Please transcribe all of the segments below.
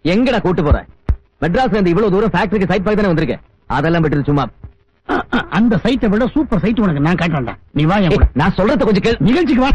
எங்கடா கூட்டு போற? மெட்ராஸ்ல இருந்து இவ்வளவு தூரம் ஃபேக்டரிக்கு சைட் பார்க்க தானே வந்திருக்கேன். அதெல்லாம் விட்டு சும்மா. அந்த சைட்டை விட சூப்பர் சைட் உனக்கு நான் காட்டுறேன். நீ வா. நான் சொல்றத கொஞ்சம் நிகழ்ச்சிக்கு வா.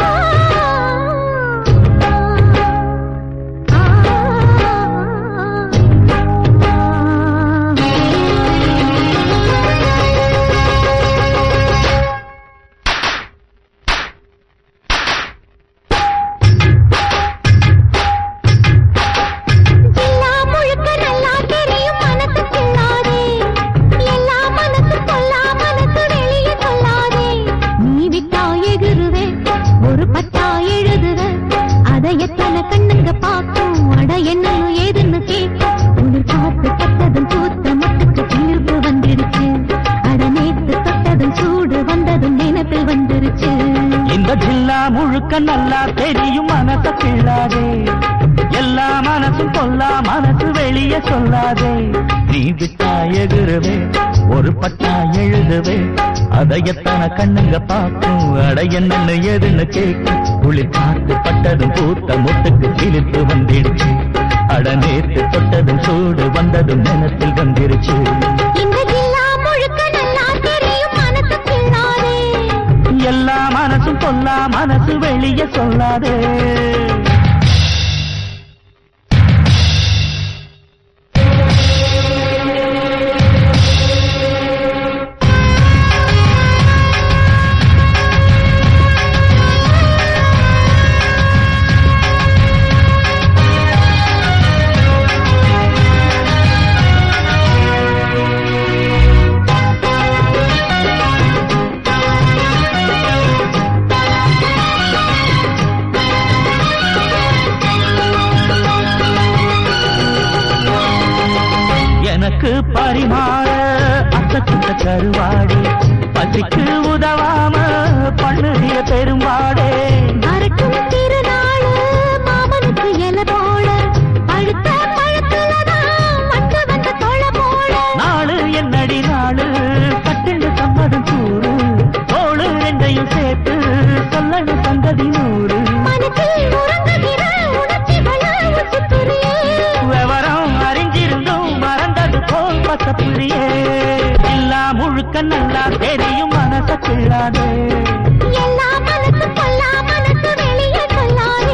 நல்லா தெரியும் மனச கிள்ளாதே, எல்லா மனசும் கொல்லா மனசு வெளியே சொல்லாதே. நீ விட்டா எகுருவே, ஒரு பட்டா எழுதுவே, அதையத்தான கண்ணுங்க பார்க்கும். அட என்னன்னு எதுன்னு கேட்கும். குளிர் காத்து பட்டதும் பூத்த முட்டுக்கு இழுத்து வந்துடுச்சு. அட நேற்று தொட்டதும் சூடு வந்ததும் நினைத்தில் வந்துருச்சு. எல்லா மனசும் கொல்லா மனசு வெளியே சொல்லாதே. பரிமாற அசக்கிட்ட கருவாடே, பசிக்கு உதவாம பண்ணுறிய பெரும்பாடே. மறக்கும் திருநாள் மாமனுக்கு எல போல, பழுத்த பழத்துலதான் மட்டு வந்த தொழ போல. நாளு என்னடி நாளு பட்டுண்டு சம்மதம் கூறு, தோளு ரெண்டையும் சேர்த்து சொல்லணும் சங்கதி நூறு. மனத்தில் உறங்குகிற உணர்ச்சிகள உசுத்துறியே, விவரம் அறிஞ்சிருந்தும் மறந்தது போல் பசப்புரியே. எல்லா முழுக்க நல்லா தெரியும் மனச கிள்ளாதே, எல்லா மனசு கொல்லா மனசு வெளியே சொல்லாதே.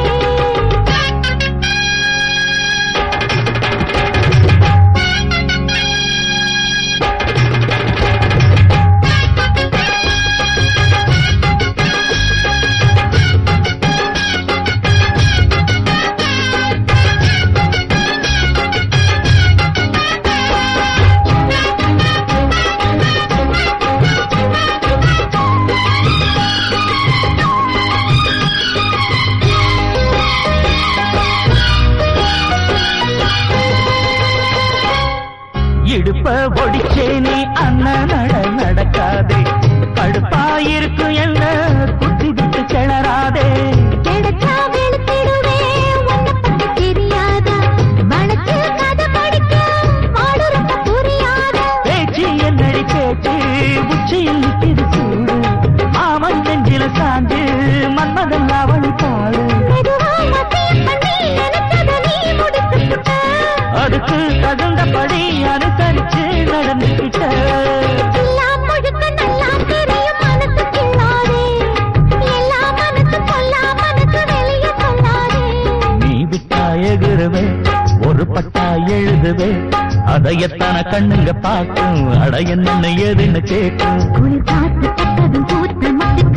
இடுப்ப ஒடிச்சே நீ அண்ணன் நடக்காதே, கடுப்பாயிருக்கும் என்ன குத்தி விட்டு கிளறாதே. கிடைச்சா வெளுத்திடுவே, உன்னை பத்தி தெரியாதா, மனசு கதை படிக்க வாடுறப்ப புரியாதா. பேச்சு என்னடி பேச்சு, உச்சியில் நிற்கிது சூடு, மாமன் நெஞ்சில சாஞ்சு மன்மதன் அவளை பாடு. மெதுவா மத்தியம் பண்ணி நினைச்சத நீ முடிச்சுட்ட, அதுக்கு தகுந்தபடி அனுசரிச்சு நடந்துகிட்ட. எல்லாம் முழுக்க நல்லா தெரியும் மனசு கிள்ளாதே, எல்லா மனசு கொல்லா மனசு வெளியே சொல்லாதே. நீ விட்டா எகுருவே, ஒரு பட்டா எழுதுவே, அதையத்தான கண்ணுங்க பார்க்கும். அட என்னன்னு ஏதுன்னு கேட்கும். குளிர் காத்து பட்டதும் பூத்த மட்டு